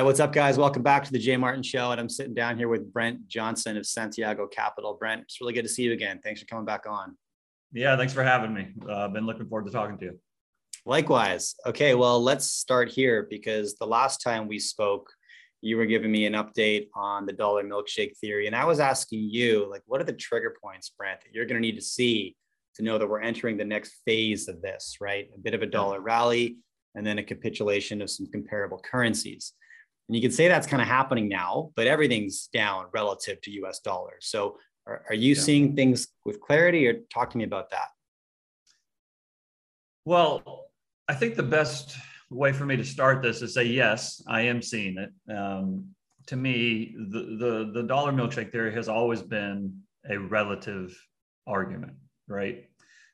right, what's up, guys? Welcome back to the Jay Martin Show. And I'm sitting down here with Brent Johnson of Santiago Capital. Brent, it's really good to see you again. Thanks for coming back on. Yeah, thanks for having me. I've been looking forward to talking to you. Likewise. Okay, well, let's start here because the last time we spoke, you were giving me an update on the dollar milkshake theory. And I was asking you, like, what are the trigger points, Brent, that you're going to need to see to know that we're entering the next phase of this, right? A bit of a dollar rally and then a capitulation of some comparable currencies. And you can say that's kind of happening now, but everything's down relative to US dollars. So are you seeing things with clarity, or talk to me about that? Well, I think the best way for me to start this is say, yes, I am seeing it. To me, the dollar milkshake theory has always been a relative argument, right?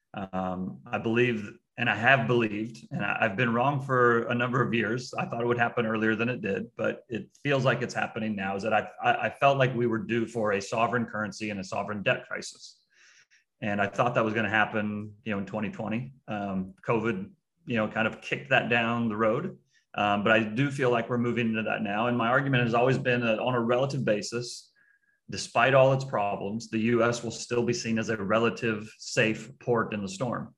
I believe, and I have believed, and I've been wrong for a number of years. I thought it would happen earlier than it did, but it feels like it's happening now, is that I felt like we were due for a sovereign currency and a sovereign debt crisis. And I thought that was going to happen, in 2020. COVID, kind of kicked that down the road. But I do feel like we're moving into that now. And my argument has always been that on a relative basis, despite all its problems, the US will still be seen as a relative safe port in the storm.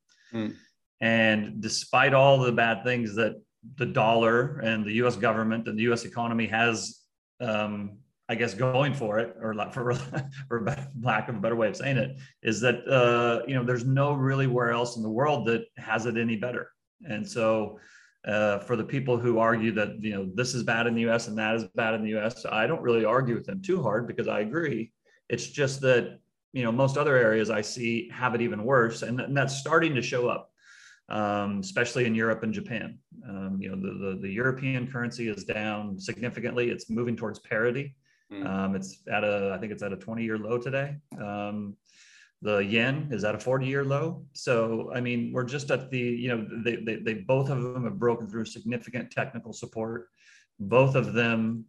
And despite all the bad things that the dollar and the US government and the US economy has, I guess, going for it, or for lack of a better way of saying it, is that, there's no really where else in the world that has it any better. And so for the people who argue that, this is bad in the US and that is bad in the US, I don't really argue with them too hard because I agree. It's just that, most other areas I see have it even worse. And that's starting to show up. Especially in Europe and Japan. The European currency is down significantly. It's moving towards parity. It's I think it's at a 20-year low today. The yen is at a 40-year low. So, I mean, we're just at the, they both of them have broken through significant technical support. Both of them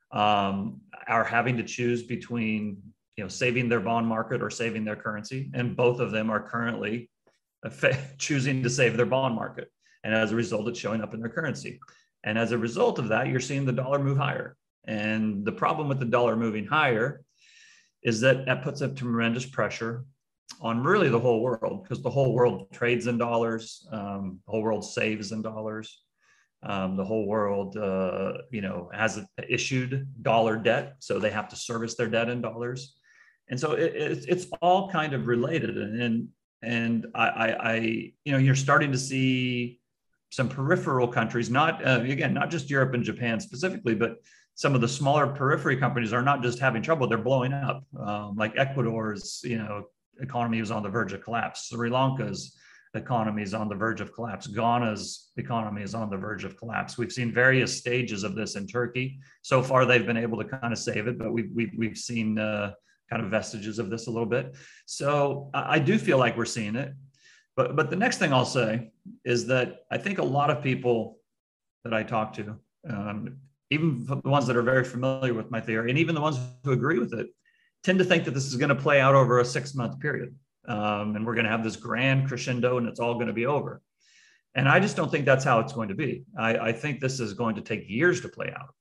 are having to choose between, saving their bond market or saving their currency. And both of them are currently choosing to save their bond market. And as a result, it's showing up in their currency. And as a result of that, you're seeing the dollar move higher. And the problem with the dollar moving higher is that puts up tremendous pressure on really the whole world, because the whole world trades in dollars, the whole world saves in dollars. The whole world, has issued dollar debt, so they have to service their debt in dollars. And so it's all kind of related. And you're starting to see some peripheral countries, not just Europe and Japan specifically, but some of the smaller periphery companies are not just having trouble, they're blowing up. Like Ecuador's, economy is on the verge of collapse. Sri Lanka's economy is on the verge of collapse. Ghana's economy is on the verge of collapse. We've seen various stages of this in Turkey. So far, they've been able to kind of save it, but we've seen kind of vestiges of this a little bit. So I do feel like we're seeing it. But the next thing I'll say is that I think a lot of people that I talk to, even the ones that are very familiar with my theory, and even the ones who agree with it, tend to think that this is going to play out over a 6-month period. And we're going to have this grand crescendo and it's all going to be over. And I just don't think that's how it's going to be. I think this is going to take years to play out.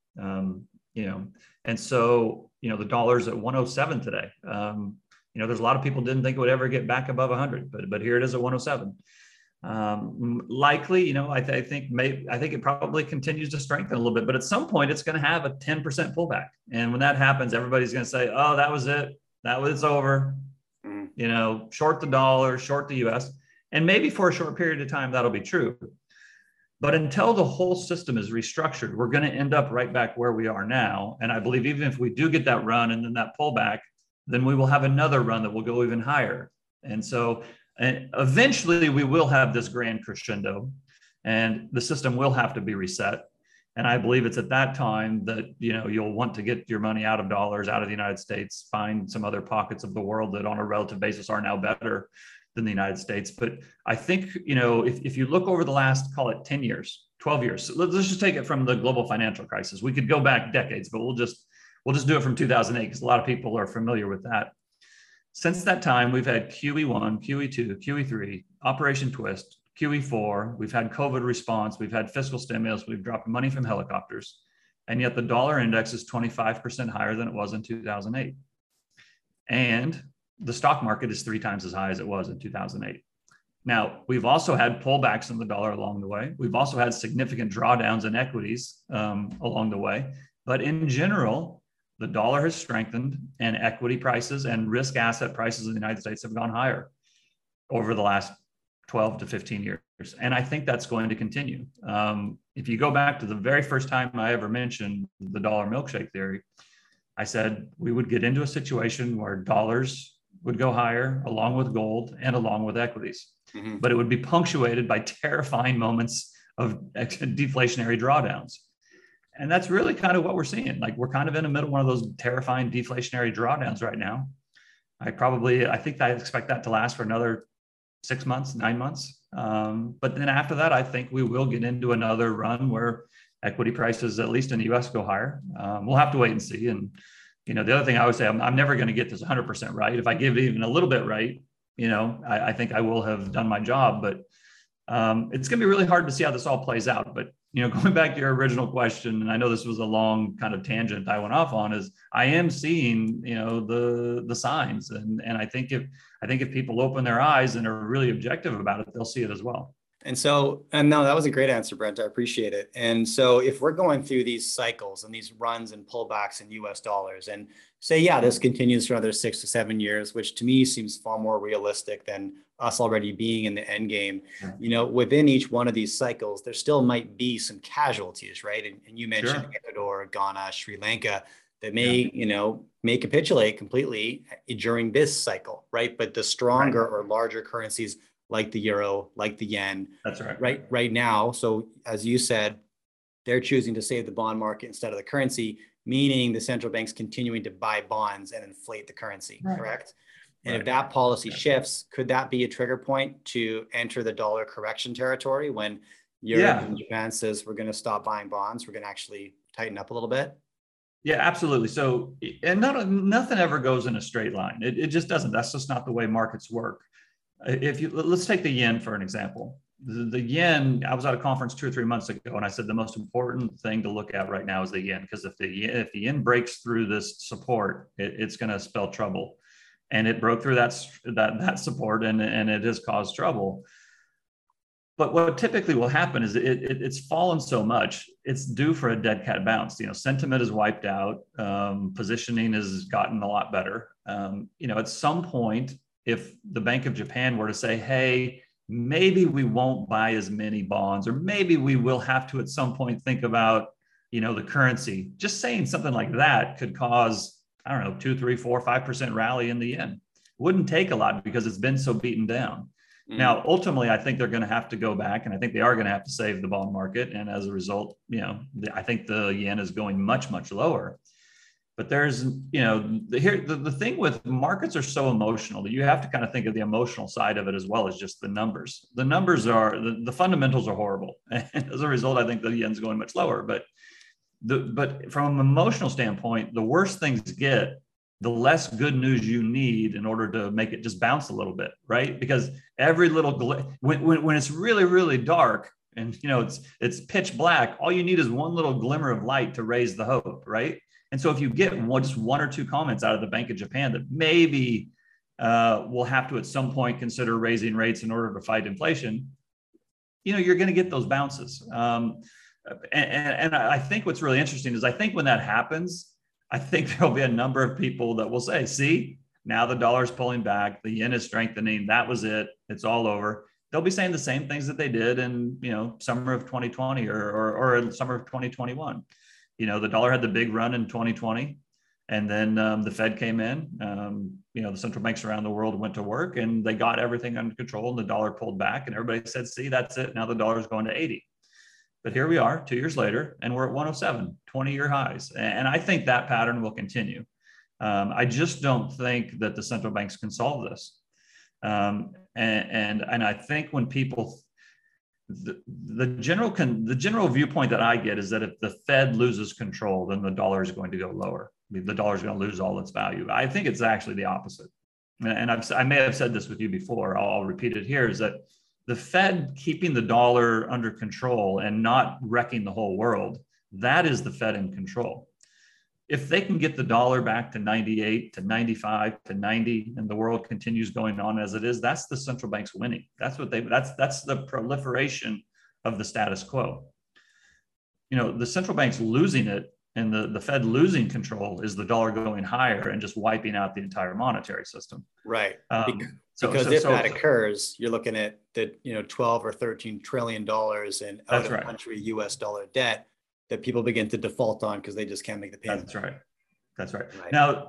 And so, the dollar's at 107 today. There's a lot of people didn't think it would ever get back above 100, but here it is at 107. Likely, I think it probably continues to strengthen a little bit, but at some point it's going to have a 10% pullback. And when that happens, everybody's going to say, oh, that was it. It's over. Short the dollar, short the US. And maybe for a short period of time, that'll be true. But until the whole system is restructured, we're going to end up right back where we are now. And I believe even if we do get that run and then that pullback, then we will have another run that will go even higher. And so eventually we will have this grand crescendo and the system will have to be reset. And I believe it's at that time that, you'll want to get your money out of dollars, out of the United States, find some other pockets of the world that on a relative basis are now better than the United States. But I think, if you look over the last, call it 10 years, 12 years, so let's just take it from the global financial crisis. We could go back decades, but we'll just do it from 2008 because a lot of people are familiar with that. Since that time, we've had QE1, QE2, QE3, Operation Twist, QE4, we've had COVID response, we've had fiscal stimulus, we've dropped money from helicopters. And yet the dollar index is 25% higher than it was in 2008. And the stock market is 3 times as high as it was in 2008. Now, we've also had pullbacks in the dollar along the way. We've also had significant drawdowns in equities along the way. But in general, the dollar has strengthened and equity prices and risk asset prices in the United States have gone higher over the last 12 to 15 years. And I think that's going to continue. If you go back to the very first time I ever mentioned the dollar milkshake theory, I said we would get into a situation where dollars would go higher along with gold and along with equities. Mm-hmm. But it would be punctuated by terrifying moments of deflationary drawdowns. And that's really kind of what we're seeing. Like we're kind of in the middle of one of those terrifying deflationary drawdowns right now. I expect that to last for another 6 months, 9 months. But then after that, I think we will get into another run where equity prices, at least in the US, go higher. We'll have to wait and see. And, the other thing I would say, I'm never going to get this 100% right. If I give it even a little bit right, I think I will have done my job, but it's going to be really hard to see how this all plays out. But, going back to your original question, and I know this was a long kind of tangent I went off on, is I am seeing, the signs. And I think if people open their eyes and are really objective about it, they'll see it as well. And no, that was a great answer, Brent. I appreciate it. And so if we're going through these cycles and these runs and pullbacks in US dollars and say, yeah, this continues for another 6 to 7 years, which to me seems far more realistic than us already being in the end game, within each one of these cycles, there still might be some casualties, right? And you mentioned Ecuador, Ghana, Sri Lanka, that may capitulate completely during this cycle, right? But the stronger or larger currencies like the euro, like the yen. That's right. Right now. So as you said, they're choosing to save the bond market instead of the currency, meaning the central bank's continuing to buy bonds and inflate the currency, correct? And if that policy shifts, could that be a trigger point to enter the dollar correction territory when Europe and Japan says we're going to stop buying bonds, we're going to actually tighten up a little bit? Yeah, absolutely. So, and nothing ever goes in a straight line. It just doesn't. That's just not the way markets work. Let's take the yen for an example. The yen, I was at a conference 2 or 3 months ago, and I said the most important thing to look at right now is the yen, because if the yen breaks through this support, it's going to spell trouble. And it broke through that support, and it has caused trouble. But what typically will happen is it's fallen so much, it's due for a dead cat bounce. Sentiment is wiped out, positioning has gotten a lot better. At some point, if the Bank of Japan were to say, hey, maybe we won't buy as many bonds, or maybe we will have to at some point think about, the currency, just saying something like that could cause, 2, 3, 4, 5% rally in the yen. Wouldn't take a lot because it's been so beaten down. Mm-hmm. Now, ultimately, I think they're going to have to go back, and I think they are going to have to save the bond market. And as a result, I think the yen is going much, much lower. But there's, the thing with markets are so emotional that you have to kind of think of the emotional side of it as well as just the numbers. The numbers are, the fundamentals are horrible. And as a result, I think the yen's going much lower. But from an emotional standpoint, the worse things get, the less good news you need in order to make it just bounce a little bit, right? Because every little, when it's really, really dark and, it's pitch black, all you need is one little glimmer of light to raise the hope, right? And so if you get just 1 or 2 comments out of the Bank of Japan that maybe we'll have to at some point consider raising rates in order to fight inflation, you're going to get those bounces. And I think what's really interesting is I think when that happens, I think there'll be a number of people that will say, see, now the dollar's pulling back, the yen is strengthening, that was it, it's all over. They'll be saying the same things that they did in, summer of 2020 or summer of 2021. The dollar had the big run in 2020, and then the Fed came in. The central banks around the world went to work, and they got everything under control, and the dollar pulled back, and everybody said, see, that's it. Now the dollar is going to 80. But here we are 2 years later, and we're at 107, 20-year highs. And I think that pattern will continue. I just don't think that the central banks can solve this. And I think when people, the general viewpoint that I get is that if the Fed loses control, then the dollar is going to go lower. The dollar is going to lose all its value. I think it's actually the opposite. And I may have said this with you before, I'll repeat it here, is that the Fed keeping the dollar under control and not wrecking the whole world, That is the Fed in control. If they can get the dollar back to 98 to 95 to 90 and the world continues going on as it is, that's the central bank's winning. That's the proliferation of the status quo. The central bank's losing it, and the Fed losing control is the dollar going higher and just wiping out the entire monetary system. Right. Because if that occurs, you're looking at the 12 or 13 trillion dollars in out of country US dollar debt that people begin to default on because they just can't make the payment. That's right. Now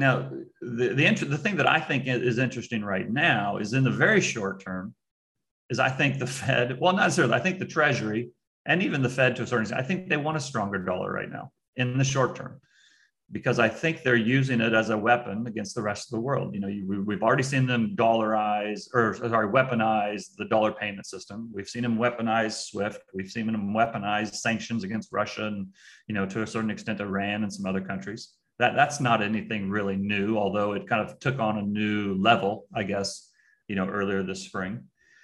the thing that I think is interesting right now is, in the very short term, is I think the Fed, well, not necessarily, I think the Treasury and even the Fed to a certain extent, I think they want a stronger dollar right now in the short term, because I think they're using it as a weapon against the rest of the world. We've already seen them weaponize the dollar payment system. We've seen them weaponize SWIFT. We've seen them weaponize sanctions against Russia and, to a certain extent, Iran and some other countries. That's not anything really new, although it kind of took on a new level, I guess, earlier this spring.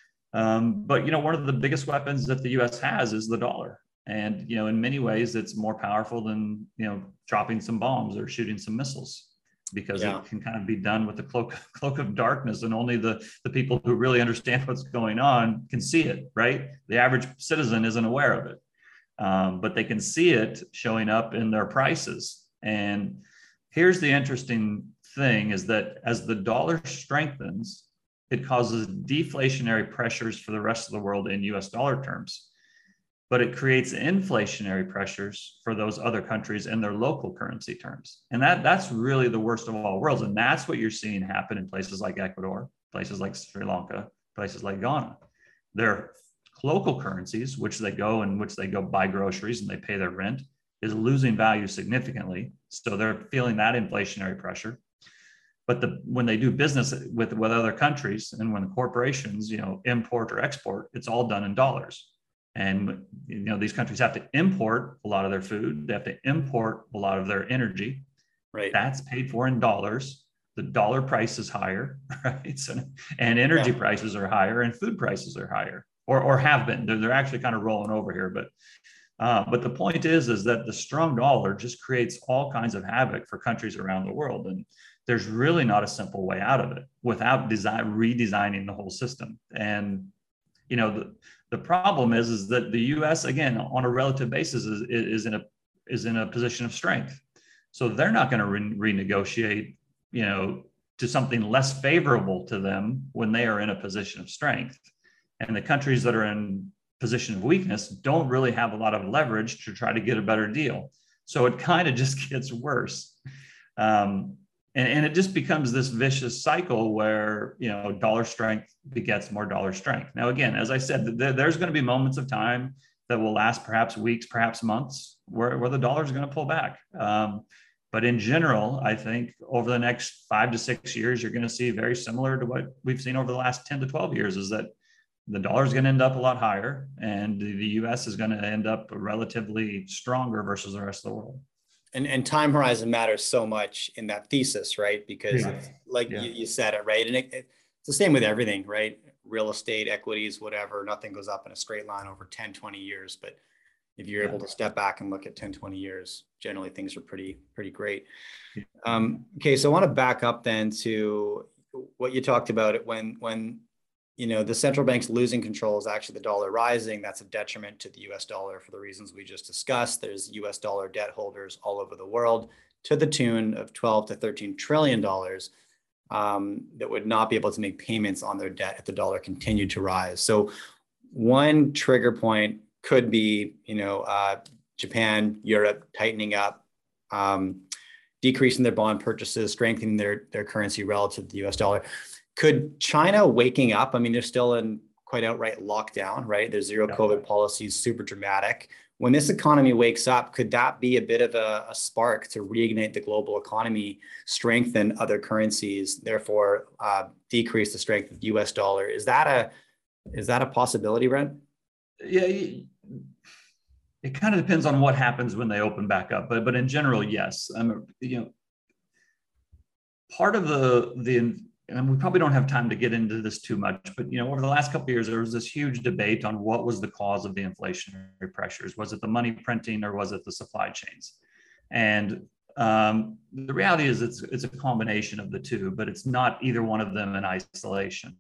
But one of the biggest weapons that the U.S. has is the dollar. And, in many ways, it's more powerful than, dropping some bombs or shooting some missiles, because it can kind of be done with the cloak of darkness, and only the people who really understand what's going on can see it, right? The average citizen isn't aware of it, but they can see it showing up in their prices. And here's the interesting thing, is that as the dollar strengthens, it causes deflationary pressures for the rest of the world in US dollar terms, but it creates inflationary pressures for those other countries in their local currency terms. And that's really the worst of all worlds. And that's what you're seeing happen in places like Ecuador, places like Sri Lanka, places like Ghana. Their local currencies, which they go buy groceries and they pay their rent, is losing value significantly. So they're feeling that inflationary pressure. But when they do business with other countries, and when the corporations, import or export, it's all done in dollars. And, these countries have to import a lot of their food. They have to import a lot of their energy. Right. That's paid for in dollars. The dollar price is higher, right? And energy prices are higher, and food prices are higher, or have been. They're actually kind of rolling over here. But the point is that the strong dollar just creates all kinds of havoc for countries around the world. And there's really not a simple way out of it without redesigning the whole system. And, the problem is that the U.S., again, on a relative basis, is in a position of strength. So they're not going to renegotiate, to something less favorable to them when they are in a position of strength. And the countries that are in position of weakness don't really have a lot of leverage to try to get a better deal. So it kind of just gets worse. And it just becomes this vicious cycle where, dollar strength begets more dollar strength. Now, again, as I said, there's going to be moments of time that will last perhaps weeks, perhaps months, where the dollar is going to pull back. But in general, I think over the next 5 to 6 years, you're going to see very similar to what we've seen over the last 10 to 12 years, is that the dollar is going to end up a lot higher, and the U.S. is going to end up relatively stronger versus the rest of the world. And time horizon matters so much in that thesis, right? Because you said it, right? And it's the same with everything, right? Real estate, equities, whatever, nothing goes up in a straight line over 10, 20 years. But if you're able to step back and look at 10, 20 years, generally things are pretty great. Okay, so I want to back up then to what you talked about when the central bank's losing control is actually the dollar rising. That's a detriment to the US dollar for the reasons we just discussed. There's US dollar debt holders all over the world to the tune of 12 to 13 trillion dollars that would not be able to make payments on their debt if the dollar continued to rise. So one trigger point could be, Japan, Europe tightening up, decreasing their bond purchases, strengthening their currency relative to the US dollar. Could China waking up? I mean, they're still in quite outright lockdown, right? Their zero COVID policy is super dramatic. When this economy wakes up, could that be a bit of a spark to reignite the global economy, strengthen other currencies, therefore decrease the strength of the US dollar? Is that a possibility, Brent? Yeah, it kind of depends on what happens when they open back up, but in general, yes. Part of the and we probably don't have time to get into this too much, but over the last couple of years, there was this huge debate on what was the cause of the inflationary pressures. Was it the money printing or was it the supply chains? And the reality is it's a combination of the two, but it's not either one of them in isolation.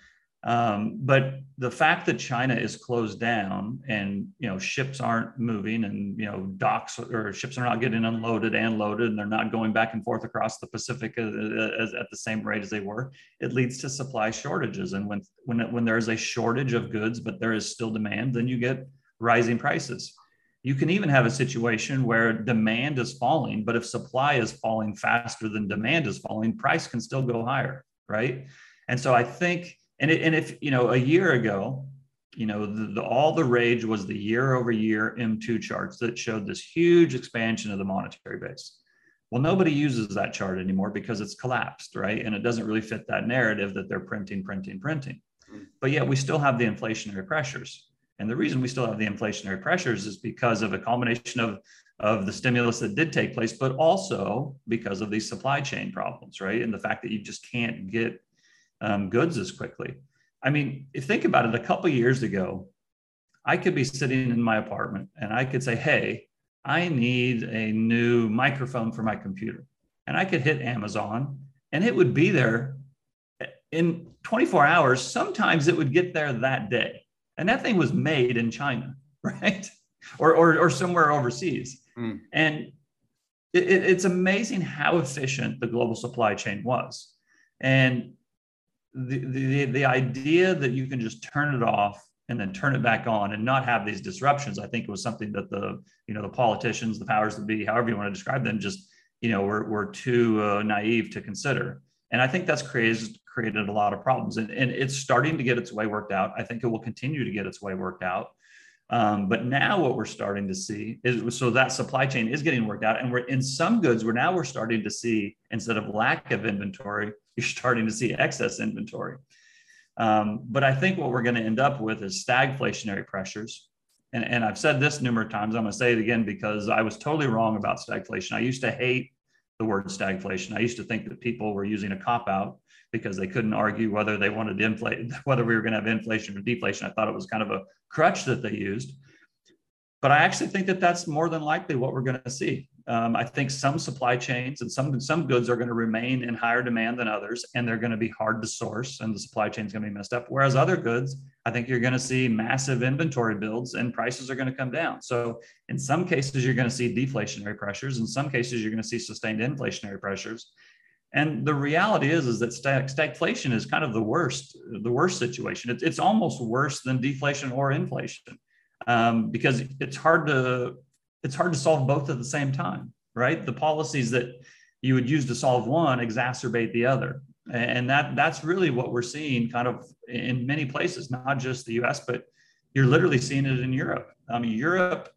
But the fact that China is closed down and ships aren't moving and docks or ships are not getting unloaded and loaded and they're not going back and forth across the Pacific at the same rate as they were, it leads to supply shortages. And when there is a shortage of goods but there is still demand, then you get rising prices. You can even have a situation where demand is falling, but if supply is falling faster than demand is falling, price can still go higher, right? And so I think. And if a year ago, all the rage was the year over year M2 charts that showed this huge expansion of the monetary base. Well, nobody uses that chart anymore because it's collapsed, right? And it doesn't really fit that narrative that they're printing. But yet we still have the inflationary pressures. And the reason we still have the inflationary pressures is because of a combination of the stimulus that did take place, but also because of these supply chain problems, right? And the fact that you just can't get goods as quickly. I mean, if you think about it, a couple of years ago, I could be sitting in my apartment and I could say, hey, I need a new microphone for my computer. And I could hit Amazon and it would be there in 24 hours. Sometimes it would get there that day. And that thing was made in China, right? Or somewhere overseas. And it's amazing how efficient the global supply chain was. And the idea that you can just turn it off and then turn it back on and not have these disruptions, I think was something that the politicians, the powers that be, however you want to describe them, just were too naive to consider. And I think that's created a lot of problems. And it's starting to get its way worked out. I think it will continue to get its way worked out. But now what we're starting to see is, so that supply chain is getting worked out. And we're in some goods, we're starting to see, instead of lack of inventory, you're starting to see excess inventory. But I think what we're going to end up with is stagflationary pressures. And I've said this numerous times. I'm going to say it again because I was totally wrong about stagflation. I used to hate the word stagflation. I used to think that people were using a cop-out because they couldn't argue whether they wanted to inflate, whether we were going to have inflation or deflation. I thought it was kind of a crutch that they used. But I actually think that that's more than likely what we're going to see. I think some supply chains and some goods are going to remain in higher demand than others, and they're going to be hard to source, and the supply chain is going to be messed up. Whereas other goods, I think you're going to see massive inventory builds, and prices are going to come down. So in some cases, you're going to see deflationary pressures. In some cases, you're going to see sustained inflationary pressures. And the reality is that stagflation is kind of the worst situation. It's almost worse than deflation or inflation, because it's hard to solve both at the same time, right? The policies that you would use to solve one exacerbate the other. And that's really what we're seeing kind of in many places, not just the US, but you're literally seeing it in Europe. Europe,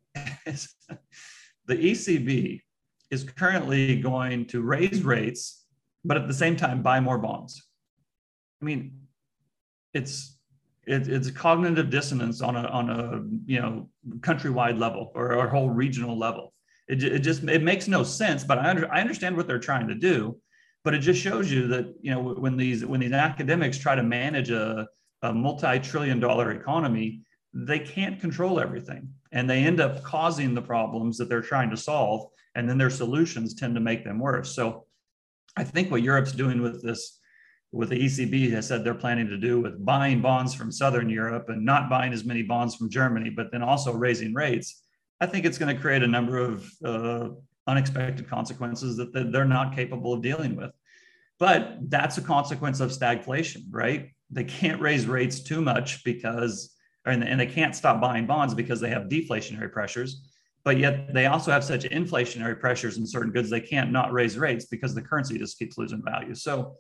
the ECB is currently going to raise rates, but at the same time, buy more bonds. I mean, it's a cognitive dissonance on a countrywide level or a whole regional level. It makes no sense. But I understand what they're trying to do. But it just shows you that when these academics try to manage a multi-trillion-dollar economy, they can't control everything, and they end up causing the problems that they're trying to solve, and then their solutions tend to make them worse. So I think what Europe's doing with this, with the ECB has said they're planning to do with buying bonds from Southern Europe and not buying as many bonds from Germany, but then also raising rates, I think it's going to create a number of unexpected consequences that they're not capable of dealing with. But that's a consequence of stagflation, right? They can't raise rates too much and they can't stop buying bonds because they have deflationary pressures. But yet they also have such inflationary pressures in certain goods, they can't not raise rates because the currency just keeps losing value. So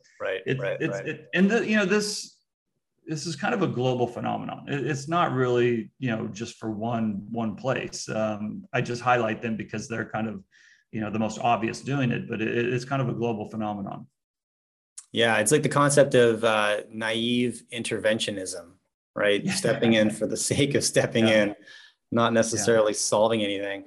this is kind of a global phenomenon. It's not really, just for one place. I just highlight them because they're kind of, the most obvious doing it, but it's kind of a global phenomenon. Yeah, it's like the concept of naive interventionism, right? Stepping in for the sake of stepping in, not necessarily solving anything.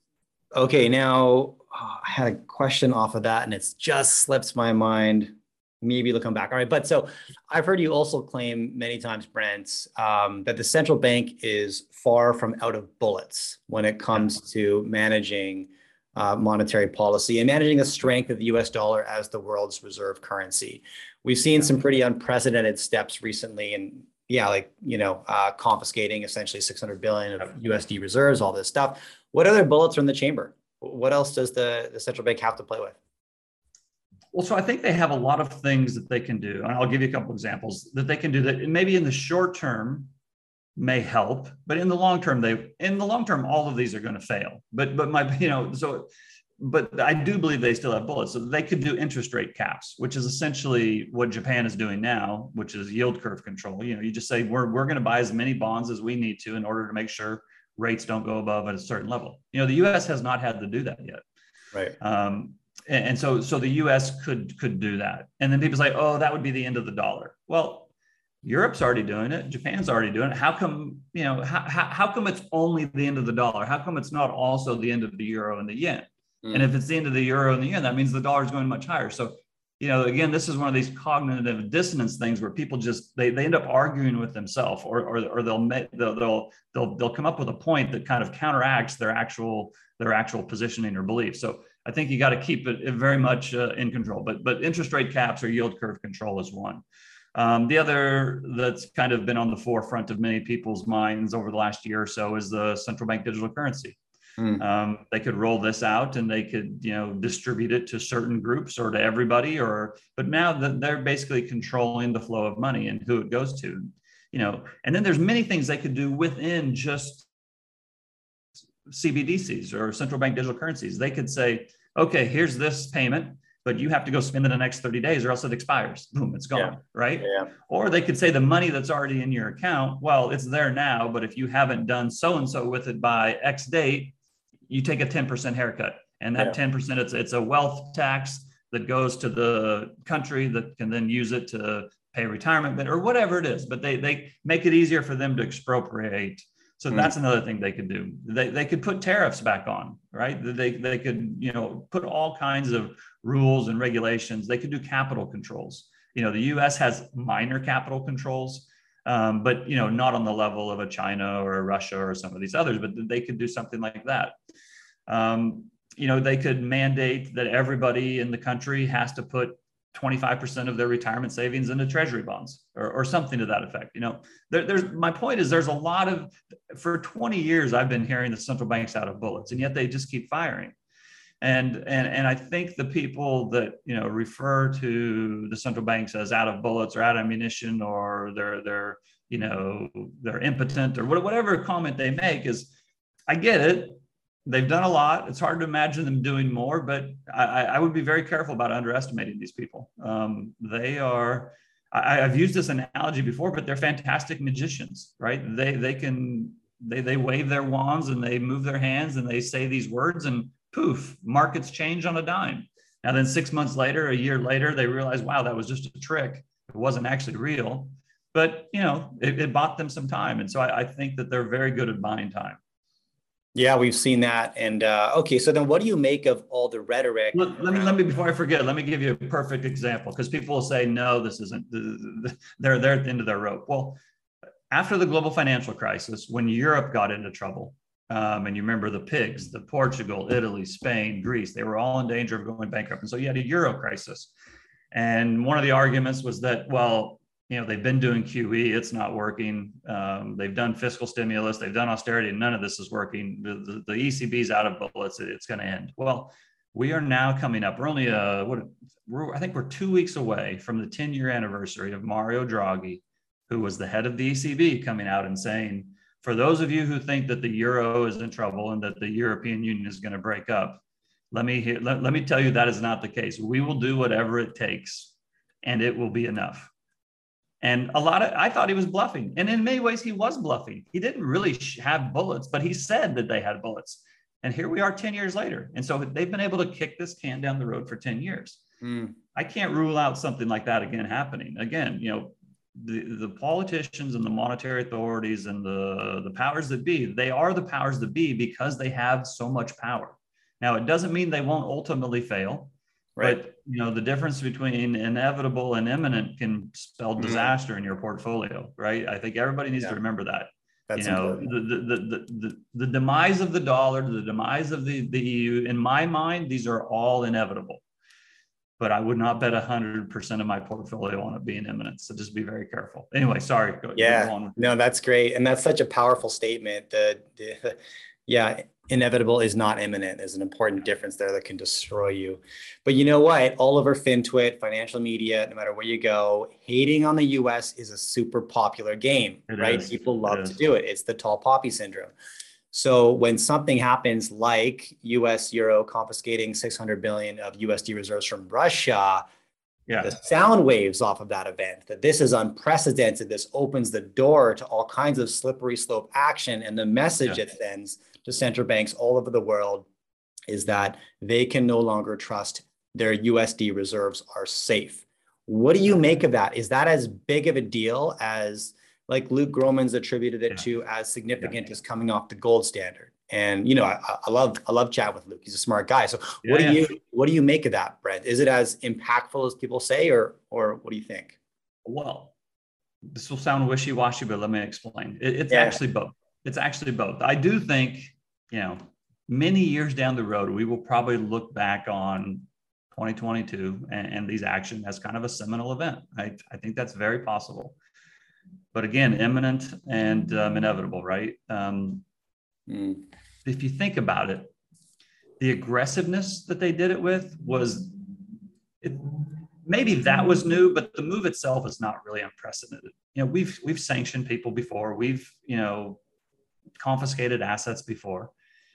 Okay, now I had a question off of that and it's just slipped my mind. maybe they'll come back. All right. But so I've heard you also claim many times, Brent, that the central bank is far from out of bullets when it comes to managing monetary policy and managing the strength of the US dollar as the world's reserve currency. We've seen some pretty unprecedented steps recently, and confiscating essentially 600 billion of USD reserves, all this stuff. What other bullets are in the chamber? What else does the central bank have to play with? Well, so I think they have a lot of things that they can do. And I'll give you a couple of examples that they can do that maybe in the short term may help, but in the long term, all of these are going to fail. But I do believe they still have bullets. So they could do interest rate caps, which is essentially what Japan is doing now, which is yield curve control. You just say we're going to buy as many bonds as we need to in order to make sure rates don't go above at a certain level. The US has not had to do that yet. Right. And so the US could do that. And then people say, oh, that would be the end of the dollar. Well, Europe's already doing it. Japan's already doing it. How come, how come it's only the end of the dollar? How come it's not also the end of the euro and the yen? And if it's the end of the euro and the yen, that means the dollar is going much higher. So, again, this is one of these cognitive dissonance things where people just, they end up arguing with themselves, or they'll come up with a point that kind of counteracts their actual positioning or belief. So I think you got to keep it very much in control, but interest rate caps or yield curve control is one. The other that's kind of been on the forefront of many people's minds over the last year or so is the central bank digital currency. They could roll this out and they could, distribute it to certain groups or to everybody, but now that they're basically controlling the flow of money and who it goes to, and then there's many things they could do within just CBDCs or central bank digital currencies. They could say, okay, here's this payment, but you have to go spend it in the next 30 days or else it expires. Boom, it's gone, right? Yeah. Or they could say the money that's already in your account, well, it's there now, but if you haven't done so-and-so with it by X date, you take a 10% haircut. And that 10%, it's a wealth tax that goes to the country that can then use it to pay retirement or whatever it is. But they make it easier for them to expropriate. So that's another thing they could do. They could put tariffs back on, right? They could, put all kinds of rules and regulations. They could do capital controls. The US has minor capital controls, but not on the level of a China or a Russia or some of these others, but they could do something like that. They could mandate that everybody in the country has to put 25% of their retirement savings into treasury bonds or something to that effect. My point is there's a lot of, for 20 years, I've been hearing the central banks out of bullets, and yet they just keep firing. And I think the people that, refer to the central banks as out of bullets or out of ammunition, or they're impotent or whatever comment they make is, I get it. They've done a lot. It's hard to imagine them doing more, but I would be very careful about underestimating these people. I've used this analogy before, but they're fantastic magicians, right? They wave their wands and they move their hands and they say these words and poof, markets change on a dime. Now then 6 months later, a year later, they realize, wow, that was just a trick. It wasn't actually real, but it bought them some time. And so I think that they're very good at buying time. Yeah, we've seen that. And okay, so then what do you make of all the rhetoric? Let me before I forget, let me give you a perfect example, because people will say, no, this isn't, they're at the end of their rope. Well, after the global financial crisis, when Europe got into trouble, and you remember the pigs, the Portugal, Italy, Spain, Greece, they were all in danger of going bankrupt. And so you had a Euro crisis. And one of the arguments was that, well, they've been doing QE, it's not working. They've done fiscal stimulus, they've done austerity, and none of this is working. The ECB's out of bullets, it's going to end. Well, we are now coming up. We're only, I think we're 2 weeks away from the 10-year anniversary of Mario Draghi, who was the head of the ECB, coming out and saying, for those of you who think that the euro is in trouble and that the European Union is going to break up, let me tell you that is not the case. We will do whatever it takes, and it will be enough. And I thought he was bluffing. And in many ways, he was bluffing. He didn't really have bullets, but he said that they had bullets. And here we are 10 years later. And so they've been able to kick this can down the road for 10 years. I can't rule out something like that again happening. Again, the politicians and the monetary authorities and the powers that be, they are the powers that be because they have so much power. Now, it doesn't mean they won't ultimately fail. Right. But the difference between inevitable and imminent can spell Mm, disaster in your portfolio, right? I think everybody needs to yeah, remember that. that's important. The demise of the dollar, the demise of the EU, in my mind, these are all inevitable. But I would not bet 100% of my portfolio on it being imminent. So just be very careful. Anyway, sorry, go Yeah, on. no, that's great. And that's such a powerful statement. Yeah, inevitable is not imminent. There's an important difference there that can destroy you. But you know what? All over FinTwit, financial media, no matter where you go, hating on the US is a super popular game, It right? is. People It love to is. do it. It's the tall poppy syndrome. So when something happens like US Euro confiscating 600 billion of USD reserves from Russia, the Yeah. sound waves off of that event, that this is unprecedented, this opens the door to all kinds of slippery slope action. And the message Yeah. it sends to central banks all over the world is that they can no longer trust their USD reserves are safe. What do you Yeah. make of that? Is that as big of a deal as, like, Luke Groman's attributed it Yeah. to, as Yeah. significant as coming off the gold standard? And I love chatting with Luke. He's a smart guy. So Yeah. Yeah. what do you make of that, Brent? Is it as impactful as people say, or what do you think? Well, this will sound wishy-washy, but let me explain. It's Yeah. actually both. It's actually both. I do think, many years down the road, we will probably look back on 2022 and these actions as kind of a seminal event. I think that's very possible. But again, imminent and inevitable, right? Mm. If you think about it, the aggressiveness that they did it with was, maybe that was new, but the move itself is not really unprecedented. We've sanctioned people before. We've confiscated assets before.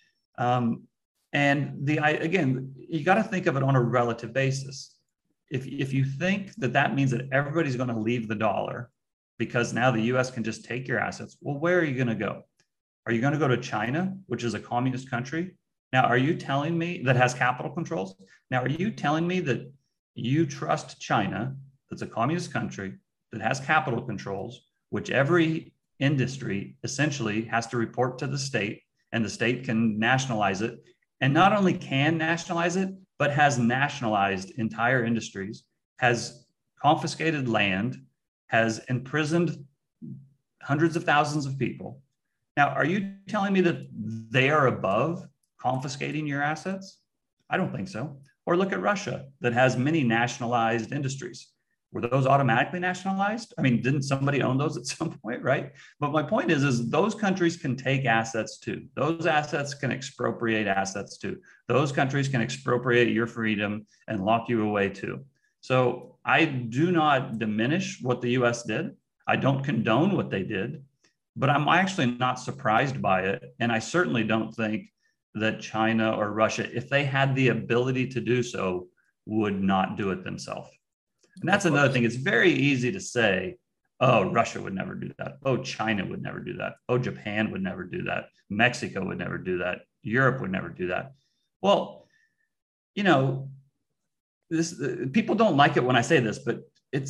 And again, you got to think of it on a relative basis. If you think that means that everybody's going to leave the dollar because now the US can just take your assets, well, where are you going to go? Are you going to go to China, which is a communist country? Now, are you telling me that has capital controls? Now, are you telling me that you trust China, that's a communist country, that has capital controls, which every industry essentially has to report to the state, and the state can nationalize it, and not only can nationalize it, but has nationalized entire industries, has confiscated land, has imprisoned hundreds of thousands of people. Now, are you telling me that they are above confiscating your assets? I don't think so. Or look at Russia, that has many nationalized industries. Were those automatically nationalized? I mean, didn't somebody own those at some point, right? But my point is those countries can take assets too. Those assets can expropriate assets too. Those countries can expropriate your freedom and lock you away too. So I do not diminish what the US did. I don't condone what they did, but I'm actually not surprised by it. And I certainly don't think that China or Russia, if they had the ability to do so, would not do it themselves. And that's another thing. It's very easy to say, oh, Russia would never do that. Oh, China would never do that. Oh, Japan would never do that. Mexico would never do that. Europe would never do that. Well, people don't like it when I say this, but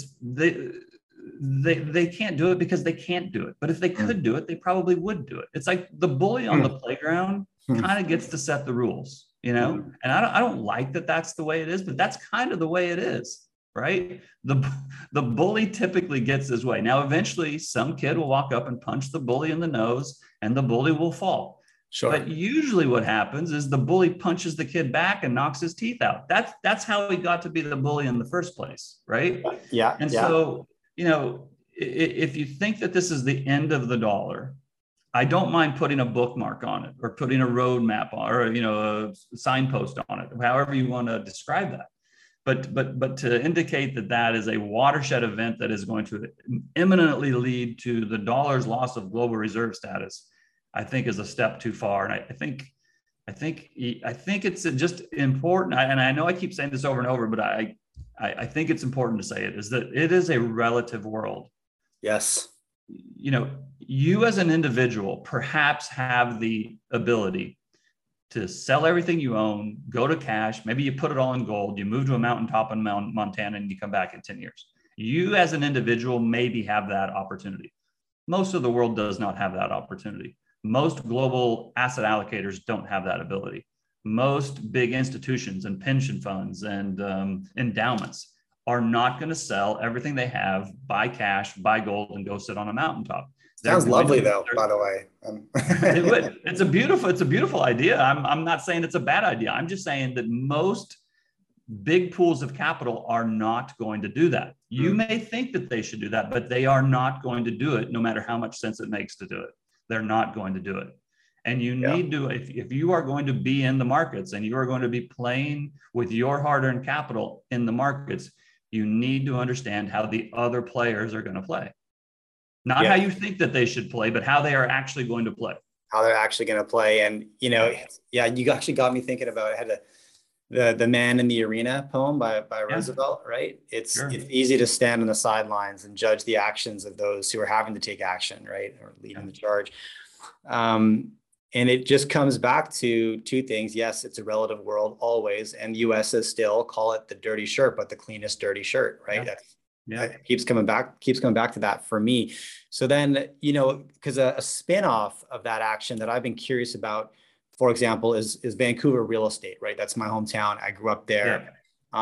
they can't do it because they can't do it. But if they could do it, they probably would do it. It's like the bully on the playground kind of gets to set the rules, and I don't like that that's the way it is, but that's kind of the way it is, right? The bully typically gets his way. Now, eventually some kid will walk up and punch the bully in the nose and the bully will fall. Sure. But usually what happens is the bully punches the kid back and knocks his teeth out. That's how he got to be the bully in the first place, right? Yeah. And so, if you think that this is the end of the dollar, I don't mind putting a bookmark on it or putting a roadmap on, or a signpost on it, however you want to describe that. But to indicate that is a watershed event that is going to imminently lead to the dollar's loss of global reserve status, I think is a step too far. And I think it's just important. And I know I keep saying this over and over, but I think it's important to say it, is that it is a relative world. Yes. You as an individual perhaps have the ability to sell everything you own, go to cash, maybe you put it all in gold, you move to a mountaintop in Montana and you come back in 10 years. You as an individual maybe have that opportunity. Most of the world does not have that opportunity. Most global asset allocators don't have that ability. most big institutions and pension funds and endowments are not going to sell everything they have, buy cash, buy gold, and go sit on a mountaintop. Sounds lovely, though, by the way. It would. It's a beautiful idea. I'm not saying it's a bad idea. I'm just saying that most big pools of capital are not going to do that. You may think that they should do that, but they are not going to do it, no matter how much sense it makes to do it. They're not going to do it. And you need to, if you are going to be in the markets and you are going to be playing with your hard-earned capital in the markets, you need to understand how the other players are going to play. Not how you think that they should play, but how they are actually going to play. How they're actually going to play. And, you actually got me thinking about, I had the Man in the Arena poem by Roosevelt, right? It's easy to stand on the sidelines and judge the actions of those who are having to take action, right? Or leading the charge. And it just comes back to two things. Yes, it's a relative world always. And US is still, call it the dirty shirt, but the cleanest dirty shirt, right? That keeps coming back to that for me. So then, because a spin-off of that action that I've been curious about, for example, is Vancouver real estate, right? That's my hometown. I grew up there.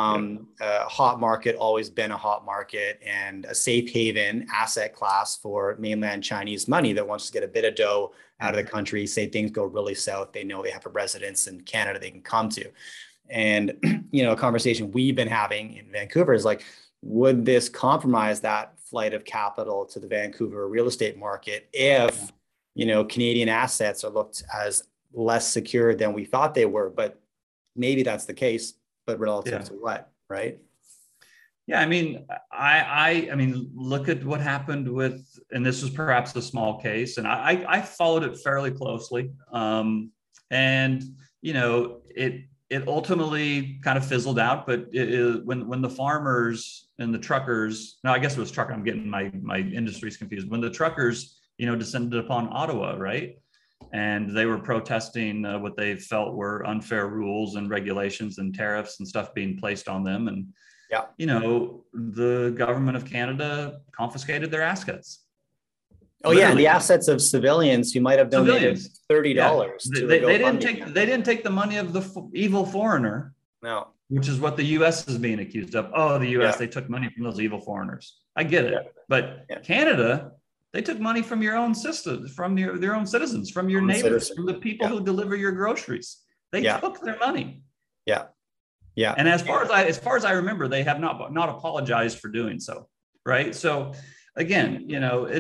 Hot market, always been a hot market, and a safe haven asset class for mainland Chinese money that wants to get a bit of dough out of the country. Say things go really south, they know they have a residence in Canada they can come to. And, a conversation we've been having in Vancouver is like, would this compromise that flight of capital to the Vancouver real estate market if, Canadian assets are looked as less secure than we thought they were? But maybe that's the case, but relative to what, right? Yeah, I mean, I mean, look at what happened with, and this was perhaps a small case, and I followed it fairly closely, and it ultimately kind of fizzled out. But when the farmers and the truckers, no, I guess it was trucker. I'm getting my industries confused. When the truckers, descended upon Ottawa, right? And they were protesting what they felt were unfair rules and regulations and tariffs and stuff being placed on them. And, the government of Canada confiscated their assets. Oh, literally. And the assets of civilians who might have donated $30. Yeah. They didn't take the money of the evil foreigner. No. Which is what the U.S. is being accused of. Oh, the U.S., they took money from those evil foreigners. I get it. Yeah. But Canada, they took money from your own sisters, from their own citizens, from your neighbors, from the people who deliver your groceries. They took their money. Yeah. Yeah. And as far as I remember, they have not apologized for doing so. Right. So again,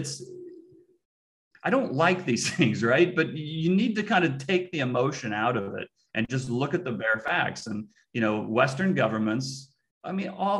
I don't like these things, right? But you need to kind of take the emotion out of it and just look at the bare facts. And, Western governments, I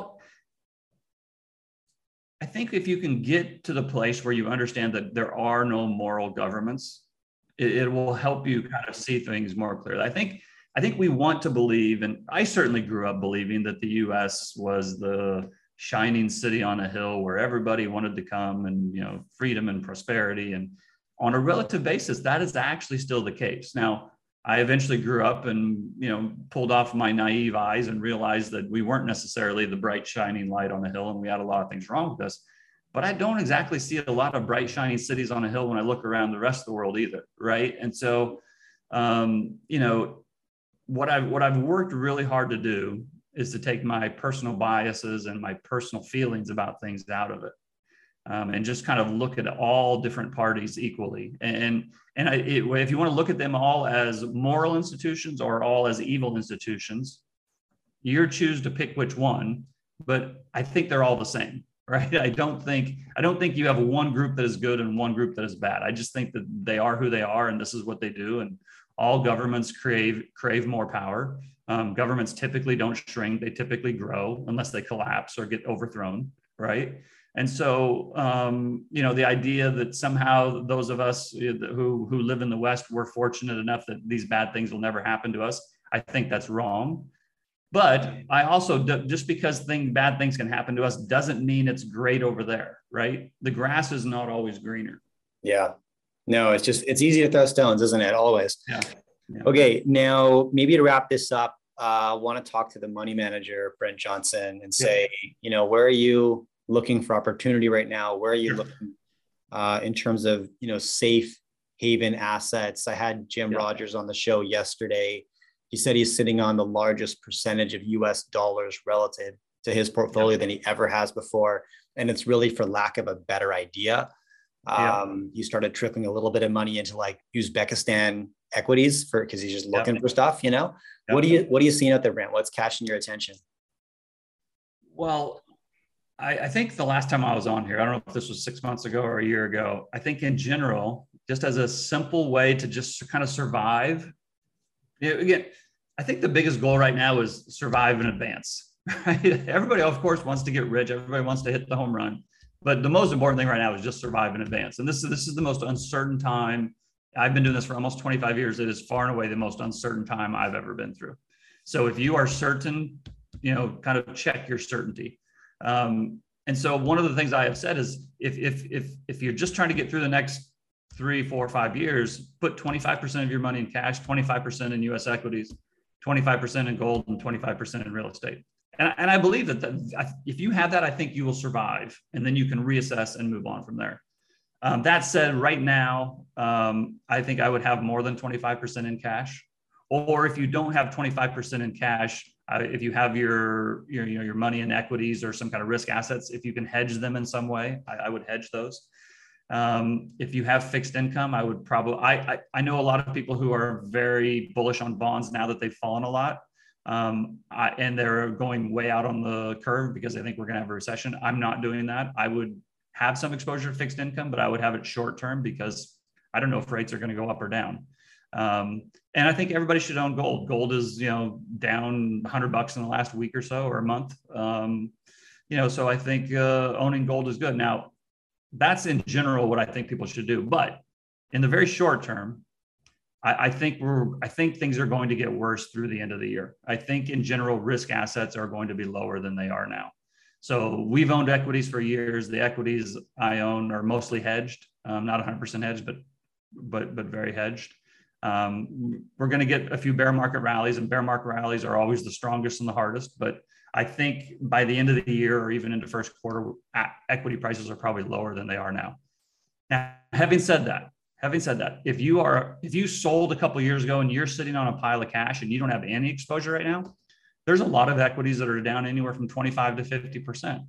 think if you can get to the place where you understand that there are no moral governments, it will help you kind of see things more clearly. I think we want to believe, and I certainly grew up believing that the U.S. was the shining city on a hill where everybody wanted to come and, freedom and prosperity. And on a relative basis, that is actually still the case. Now, I eventually grew up and, pulled off my naive eyes and realized that we weren't necessarily the bright shining light on the hill, and we had a lot of things wrong with us. But I don't exactly see a lot of bright shining cities on a hill when I look around the rest of the world either, right? And so, what I've worked really hard to do is to take my personal biases and my personal feelings about things out of it, and just kind of look at all different parties equally. And if you want to look at them all as moral institutions or all as evil institutions, you choose to pick which one. But I think they're all the same, right? I don't think you have one group that is good and one group that is bad. I just think that they are who they are, and this is what they do. And all governments crave more power. Governments typically don't shrink; they typically grow unless they collapse or get overthrown, right? And so, the idea that somehow those of us who live in the West, we're fortunate enough that these bad things will never happen to us, I think that's wrong. But I also, just because bad things can happen to us doesn't mean it's great over there, right? The grass is not always greener. Yeah. No, it's easy to throw stones, isn't it? Always. Yeah. Okay. Now, maybe to wrap this up, I want to talk to the money manager, Brent Johnson, and say, where are you looking for opportunity right now? Where are you looking in terms of, safe haven assets? I had Jim Rogers on the show yesterday. he said he's sitting on the largest percentage of US dollars relative to his portfolio than he ever has before. And it's really for lack of a better idea. He started trickling a little bit of money into like Uzbekistan equities because he's just looking for stuff, you know. What are you seeing out there, Brent? What's catching your attention? Well, I think the last time I was on here, I don't know if this was 6 months ago or a year ago, I think in general, just as a simple way to just kind of survive, again, I think the biggest goal right now is survive and advance, right? Everybody, of course, wants to get rich. Everybody wants to hit the home run. But the most important thing right now is just survive and advance. And this is the most uncertain time. I've been doing this for almost 25 years. It is far and away the most uncertain time I've ever been through. So if you are certain, kind of check your certainty. And so one of the things I have said is if you're just trying to get through the next 3, 4, 5 years, put 25% of your money in cash, 25% in US equities, 25% in gold, and 25% in real estate. And I believe that if you have that, I think you will survive, and then you can reassess and move on from there. That said, right now, I think I would have more than 25% in cash. Or if you don't have 25% in cash, if you have your money in equities or some kind of risk assets, if you can hedge them in some way, I would hedge those. If you have fixed income, I would probably, I know a lot of people who are very bullish on bonds now that they've fallen a lot. And they're going way out on the curve because I think we're going to have a recession. I'm not doing that. I would have some exposure to fixed income, but I would have it short term because I don't know if rates are going to go up or down. And I think everybody should own gold. Gold is, down $100 in the last week or so or a month. So I think owning gold is good. Now, that's in general what I think people should do. But in the very short term, I think things are going to get worse through the end of the year. I think in general, risk assets are going to be lower than they are now. So we've owned equities for years. The equities I own are mostly hedged, not 100% hedged, but very hedged. We're going to get a few bear market rallies, and bear market rallies are always the strongest and the hardest. But I think by the end of the year or even into first quarter, equity prices are probably lower than they are now. Now, having said that, if you sold a couple of years ago and you're sitting on a pile of cash and you don't have any exposure right now, there's a lot of equities that are down anywhere from 25 to 50%.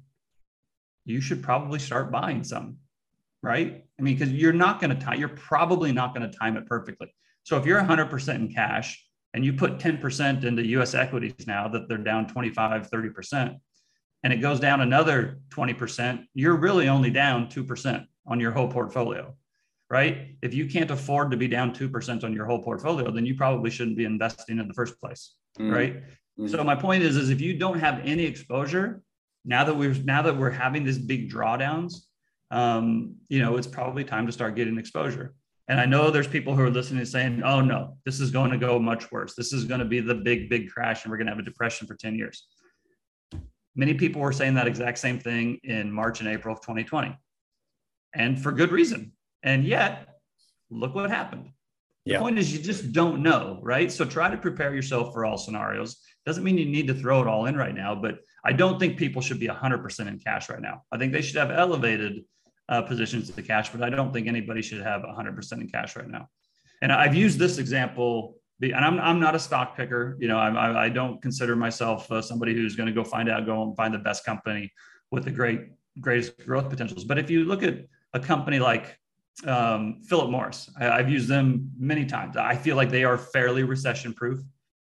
You should probably start buying some, right? I mean, because you're probably not going to time it perfectly. So if you're 100% in cash and you put 10% into US equities now that they're down 25, 30%, and it goes down another 20%, you're really only down 2% on your whole portfolio. Right? If you can't afford to be down 2% on your whole portfolio, then you probably shouldn't be investing in the first place. Right? So my point is if you don't have any exposure, now that we're having these big drawdowns, it's probably time to start getting exposure. And I know there's people who are listening and saying, oh no, this is going to go much worse. This is going to be the big crash and we're going to have a depression for 10 years. Many people were saying that exact same thing in March and April of 2020. And for good reason. And yet, look what happened. The point is you just don't know, right? So try to prepare yourself for all scenarios. Doesn't mean you need to throw it all in right now, but I don't think people should be 100% in cash right now. I think they should have elevated positions to cash, but I don't think anybody should have 100% in cash right now. And I've used this example, and I'm not a stock picker. I don't consider myself somebody who's going to go and find the best company with the greatest growth potentials. But if you look at a company like Philip Morris, I've used them many times. I feel like they are fairly recession proof.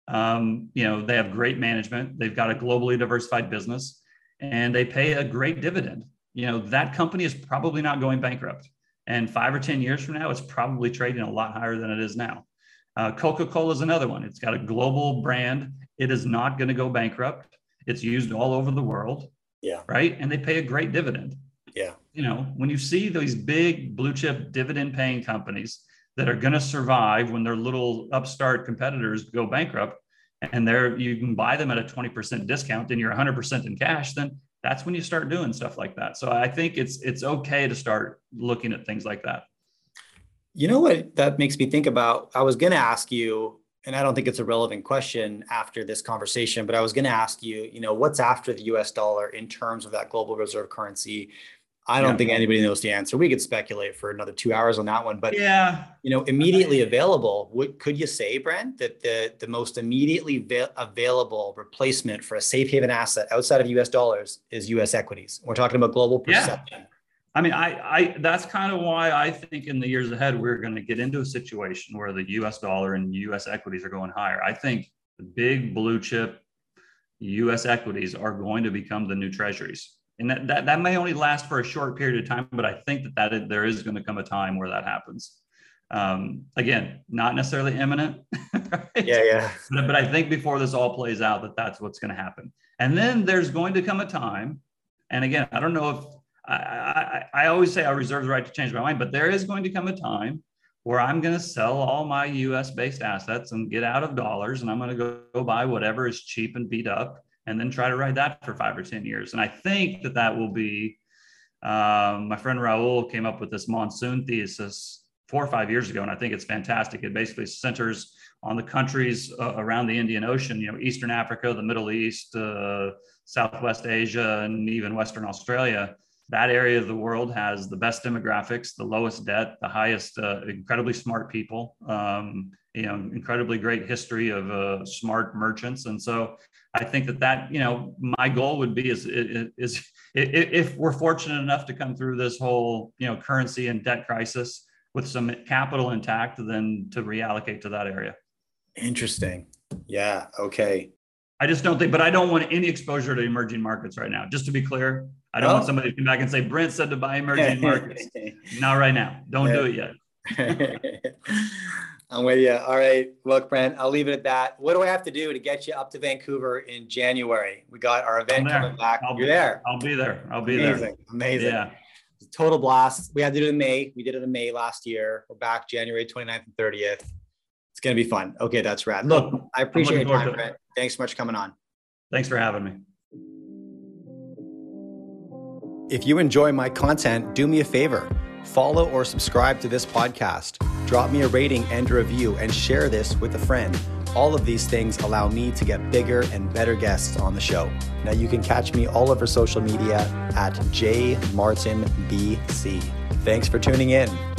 They have great management. They've got a globally diversified business and they pay a great dividend. That company is probably not going bankrupt. And 5 or 10 years from now, it's probably trading a lot higher than it is now. Coca-Cola is another one. It's got a global brand. It is not going to go bankrupt. It's used all over the world. Yeah. Right. And they pay a great dividend. Yeah. When you see these big blue chip dividend paying companies that are going to survive when their little upstart competitors go bankrupt and you can buy them at a 20% discount and you're 100% in cash, then that's when you start doing stuff like that. So I think it's okay to start looking at things like that. You know what that makes me think about? I was going to ask you, and I don't think it's a relevant question after this conversation, but I was going to ask you, what's after the US dollar in terms of that global reserve currency? I don't think anybody knows the answer. We could speculate for another 2 hours on that one, but Yeah. Immediately available. Could you say, Brent, that the most immediately available replacement for a safe haven asset outside of US dollars is US equities? We're talking about global perception. Yeah. I mean, I that's kind of why I think in the years ahead, we're going to get into a situation where the US dollar and US equities are going higher. I think the big blue chip US equities are going to become the new treasuries. And that may only last for a short period of time, but I think that there is going to come a time where that happens. Again, not necessarily imminent. Right? Yeah. But I think before this all plays out, that's what's going to happen. And then there's going to come a time, and again, I don't know if I always say I reserve the right to change my mind, but there is going to come a time where I'm going to sell all my US based assets and get out of dollars, and I'm going to go buy whatever is cheap and beat up, and then try to ride that for 5 or 10 years. And I think that will be, my friend Raul came up with this monsoon thesis 4 or 5 years ago, and I think it's fantastic. It basically centers on the countries around the Indian Ocean, Eastern Africa, the Middle East, Southwest Asia, and even Western Australia. That area of the world has the best demographics, the lowest debt, the highest, incredibly smart people, incredibly great history of smart merchants. And so I think that my goal would be is if we're fortunate enough to come through this whole, currency and debt crisis with some capital intact, then to reallocate to that area. Interesting. Yeah. Okay. I just don't think, but I don't want any exposure to emerging markets right now. Just to be clear, I don't want somebody to come back and say, Brent said to buy emerging markets. Not right now. Don't do it yet. I'm with you. All right. Look, Brent, I'll leave it at that. What do I have to do to get you up to Vancouver in January? We got our event coming back. You're there. I'll be there. Amazing. Yeah. Total blast. We had to do it in May. We did it in May last year. We're back January 29th and 30th. It's going to be fun. Okay. That's rad. Look, I appreciate your time, Brent. Thanks so much for coming on. Thanks for having me. If you enjoy my content, do me a favor. Follow or subscribe to this podcast. Drop me a rating and a review and share this with a friend. All of these things allow me to get bigger and better guests on the show. Now you can catch me all over social media at jmartinbc. Thanks for tuning in.